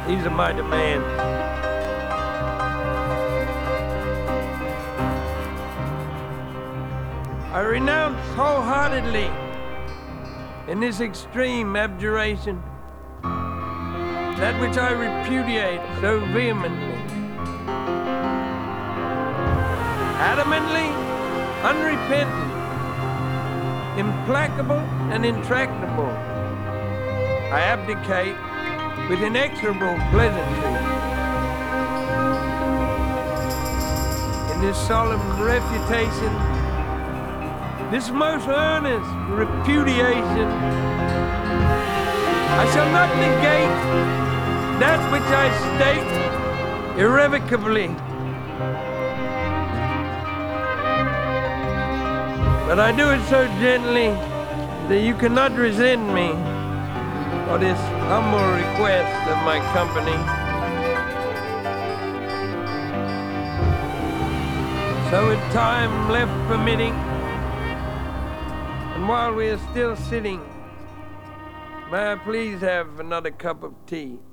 These are my demands. I renounce wholeheartedly in this extreme abjuration that which I repudiate so vehemently. Adamantly, unrepentant, implacable and intractable, I abdicate with inexorable pleasantry. In this solemn refutation, this most earnest repudiation, I shall not negate that which I state irrevocably, but I do it so gently that you cannot resent me for this humble request of my company. So with time left permitting, and while we are still sitting, may I please have another cup of tea?